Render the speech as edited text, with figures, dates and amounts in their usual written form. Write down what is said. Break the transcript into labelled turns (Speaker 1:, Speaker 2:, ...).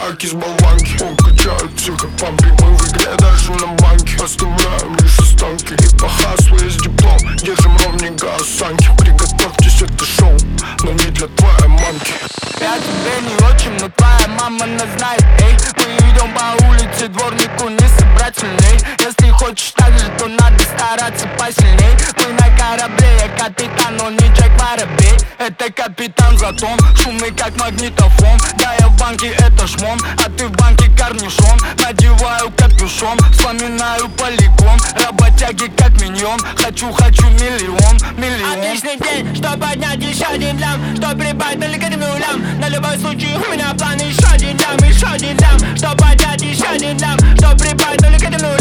Speaker 1: как из болванки. Он качает психопампи, мы в игре даже на банке. Оставляем лишь останки, и по хаслу есть диплом. Держим ровненько осанки, приготовьтесь, это шоу, но не для твоей мамки.
Speaker 2: Я тебе не очень, но твоя мама нас знает, эй. Мы идем по улице, дворнику не собрательней. Если хочешь так же, то надо стараться посильней. Мы на корабле, я капитан, но не Джек Воробей. Это капитан Затон, шумный как магнитофон. Да, я в банке, это шмон, а ты в банке корнишон. Надеваю капюшон, вспоминаю полигон. Работяги как миньон, хочу миллион. Отличный день, что поднять еще один лям, что прибавить только к нулям. На любой случай у меня план еще один лям, что поднять еще один лям, что прибавить только к нулям.